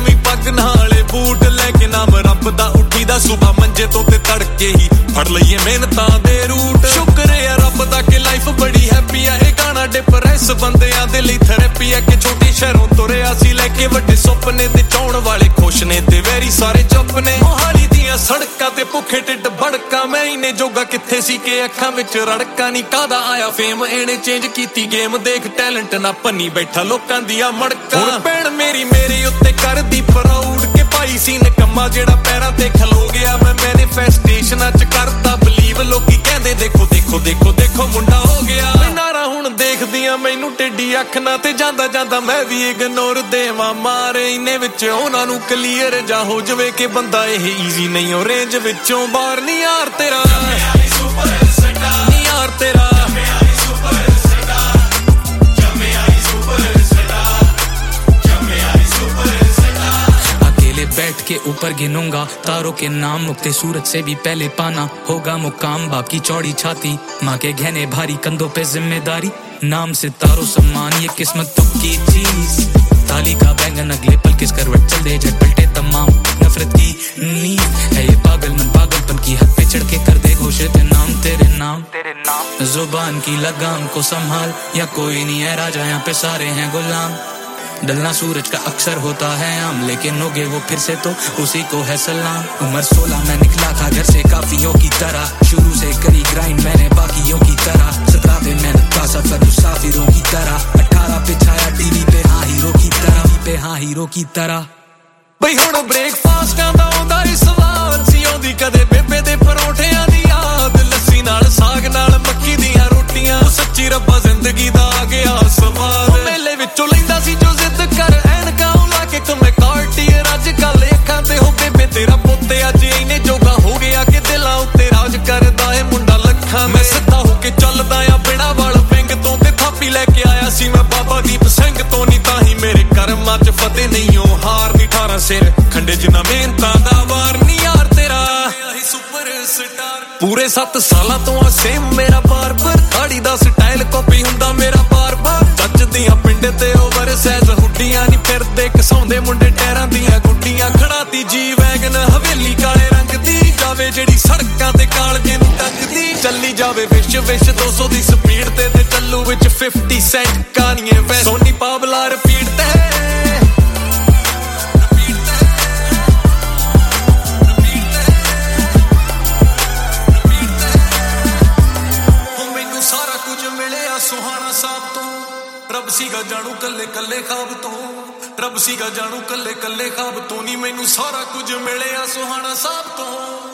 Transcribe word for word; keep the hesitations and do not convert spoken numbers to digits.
ਵੀ ਪੱਗ ਨਾਲੇ ਬੂਟ ਲੈ ਕੇ ਨਾਮ ਰੱਬ ਦਾ ਉੱਠੀ ਦਾ ਸੁਬਾ ਮੰਜੇ ਤੋਂ ਤੇ ਤੜਕੇ ਹੀ ਫੜ ਲਈਏ ਮਿਹਨਤਾਂ ਦੇ ਰੂਟ ਸ਼ੁਕਰ ਹੈ ਰੱਬ ਦਾ ਕਿ ਲਾਈਫ ਬੜੀ ਹੈਪੀ ਆ ਇਹ ਗਾਣਾ ਡਿਪਰੈਸ ਬੰਦਿਆਂ ਦੇ ਲਈ ਥੈਰੇਪੀ ਆ ਕਿ ਛੋਟੀ ਸ਼ਹਿਰੋਂ ਤੁਰਿਆ ਸੀ ਲੈ ਕੇ ਵੱਡੇ ਸੁਪਨੇ ਤੇ ਚਾਉਣ ਵਾਲੇ ਖੁਸ਼ ਨੇ ਤੇ ਵੈਰੀ ਸਾਰੇ ਚੁੱਪ ਨੇ ਮੋਹਾਲੀ ਦੀਆਂ ਸੜਕਾਂ ਤੇ ਭੁੱਖੇ ਢਿੱਡ ਭੜਕਾ ਮੈਂ ਇਹਨੇ ਜੋਗਾ ਕਿੱਥੇ ਸੀ ਕਿ ਅੱਖਾਂ ਵਿੱਚ ਰੜਕਾ ਨਹੀਂ ਕਾਹਦਾ ਆਇਆ ਫੇਮ ਇਹਨੇ ਚੇਂਜ ਕੀਤੀ ਗੇਮ ਦੇਖ ਟੈਲੈਂਟ ਨਾ ਪੰਨੀ ਬੈਠਾ ਲੋਕਾਂ ਦੀਆਂ ਮੜਕਾਂ ਹੁਣ ਭੈਣ ਮੇਰੀ ਮੇਰੇ ਉੱਤੇ ਕਰਦੀ ਪ੍ਰਾਊਡ ਕਿ ਭਾਈ ਸੀ ਨਕੰਮਾ ਜਿਹੜਾ ਪੈਰਾਂ ਤੇ ਖਲੋ ਗਿਆ ਮੈਂ ਮੈਨੀਫੈਸਟੇਸ਼ਨਾਂ ਚ ਕਰਦਾ ਬਲੀਵ ਲੋਕੀ ਕਹਿੰਦੇ ਦੇਖੋ ਦੇਖੋ ਦੇਖੋ ਦੇਖੋ ਮੁੰਡਾ ਹੋ ਗਿਆ ਨਾਰਾ ਹੁਣ ਦੇਖਦੀਆਂ ਮੈਨੂੰ ਟੇਢੀ ਅੱਖ ਨਾ ਤੇ ਜਾਂਦਾ ਜਾਂਦਾ ਮੈਂ ਵੀ ਇਗਨੋਰ ਦੇਵਾਂ ਮਾਰੇ ਇਹਨੇ ਵਿੱਚ ਉਹਨਾਂ ਨੂੰ ਕਲੀਅਰ ਜਾ ਹੋ ਜਵੇ ਕਿ ਬੰਦਾ ਇਹ ਈਜ਼ੀ ਨਹੀਂ ਉਹ ਰੇਂਜ ਵਿੱਚੋਂ ਬਾਹਰ ਨਹੀਂ ਯਾਰ ਤੇਰਾ ਨਹੀਂ ਯਾਰ ਤੇਰਾ बैठ के ऊपर गिनूंगा तारों के नाम मुक्ते सूरज से भी पहले पाना होगा मुकाम बाप की चौड़ी छाती माँ के गहने भारी कंधों पे जिम्मेदारी नाम सितारों सम्मान ये किस्मत तुम की चीज थाली का बैंगन अगले पल किस करवट चल दे झट पलटे तमाम नफरत की नींद है ये पागल मन पागलपन की हद पे चढ़ के कर दे घोषित नाम तेरे नाम तेरे नाम जुबान की लगाम को संभाल या कोई नहीं है राजा यहाँ पे सारे हैं गुलाम डलना सूरज का अक्सर होता है आम लेकिन होगे वो फिर से तो उसी को है सलाम उम्र सोलह में निकला था घर से काफियों की तरह शुरू से करी ग्राइंड मैंने बाकियों की तरह सत्रह पे मेहनत का सफर मुसाफिरों की तरह अठारह पे छाया टीवी पे हाँ हीरो की तरह पे हाँ हीरो की तरह ਬਈ ਹੁਣ ਬ੍ਰੇਕਫਾਸਟ ਆਂਦਾ ਆਉਂਦਾ ਇਸ ਵਾਰ ਸੀ ਆਉਂਦੀ ਕਦੇ ਬੇਬੇ ਦੇ ਪਰੌਂਠਿਆਂ ਦੀ ਯਾਦ ਲੱਸੀ ਨਾਲ ਸਾਗ ਨਾਲ ਮੱਕੀ ਦੀਆਂ ਰੋਟੀਆਂ ਸੱਚੀ ਰੱਬਾ ਜ਼ਿੰਦਗੀ ਦਾ ਆ ਗਿਆ ਸਵਾਦ ਮੇਲੇ ਵਿੱਚੋਂ ਲੈਂਦਾ ਸੀ ਜੋ ਜ਼ਿੱਦ ਕਰ ਐਨਕਾਂ ਲਾ ਕੇ ਤੁਮੇ ਕਾਰਟੀਅਰ ਅੱਜ ਕੱਲ ਅੱਖਾਂ ਤੇ ਹੋ ਬੇਬੇ ਤੇਰਾ ਪੁੱਤ ਅੱਜ ਇਹਨੇ ਜੋਗਾ ਹੋ ਗਿਆ ਕਿ ਦਿਲਾਂ ਉੱਤੇ ਰਾਜ ਕਰਦਾ ਏ ਮੁੰਡਾ ਲੱਖਾਂ ਮੈਂ ਸਿੱਧਾ ਹੋ ਕੇ ਚੱਲਦਾ ਆ ਬਿਨਾਂ ਵਾਲ ਵਿੰਗ ਤੋਂ ਤੇ ਥਾਪੀ ਲੈ ਕੇ ਆਇਆ ਸੀ ਮੈਂ ਬਾਬਾ ਦੀਪ ਸਿੰਘ ਤੋਂ ਨਹੀਂ ਤਾਂ ਹੀ ਮੇਰੇ ਕਰਮਾਂ 'ਚ ਫਤਿਹ ਨਹੀਂ ਉਹ ਹਾਰ ਨਹੀਂ ਠਾਰਾਂ ਸਿਰ ਖੰਡੇ ਜਿੰਨਾ ਮਿਹਨਤਾਂ ਦਾ ਵਾਰ ਨਹੀਂ ਯਾਰ ਤੇਰਾ ਸੁਪਰ ਸਟਾਰ ਪੂਰੇ ਸੱਤ ਸਾਲਾਂ ਤੋਂ ਆ ਸੇਮ ਮੇਰਾ ਬਾਰ ਬਾਰ ਦਾੜੀ ਦਾ ਸਟਾਈਲ ਕਾਪੀ ਹੁੰਦਾ ਮੇਰਾ ਬਾਰ ਬਾਰ ਚੱਜਦੀਆਂ ਪਿੰਡ ਤੇ ਓਵਰ ਸਾਈਜ਼ ਹੁੱਡੀਆਂ ਨਹੀਂ ਫਿਰਦੇ ਕਸਾਉਂਦੇ ਮੁੰਡੇ ਟਾਇਰਾਂ ਦੀਆਂ ਗੁੱਡੀਆਂ ਖੜਾਤੀ ਜੀ ਵੈਗਨ ਹਵੇਲੀ ਕਾਲੇ ਰੰਗ ਦੀ ਜਾਵੇ ਜਿਹੜੀ ਸੜਕਾਂ ਤੇ ਕਾਲਜੇ ਨੂੰ ਟੰਗਦੀ ਚੱਲੀ ਜਾਵੇ ਵਿਸ਼ ਵਿਸ਼ ਦੋ ਸੌ ਦੀ ਸਪੀਡ ਤੇ ਤੇ ਚੱਲੂ ਵਿੱਚ ਫਿਫਟੀ ਸੈਂਟ ਕਾਨੀਏ ਵੈ ਸੋਨੀ ਪਾਵਲਾ ਰਿਪੀਟ ਤੇ ਸੁਹਾਣਾ ਸਾਹਿਬ ਤੋਂ ਰੱਬ ਸੀਗਾ ਜਾਣੂ ਕੱਲੇ ਕੱਲੇ ਖਾਬ ਤੋਂ ਰੱਬ ਸੀਗਾ ਜਾਣੂ ਕੱਲੇ ਕੱਲੇ ਖਾਬ ਤੋਂ ਨਹੀਂ ਮੈਨੂੰ ਸਾਰਾ ਕੁਝ ਮਿਲਿਆ ਸੁਹਾਣਾ ਸਾਹਿਬ ਤੋਂ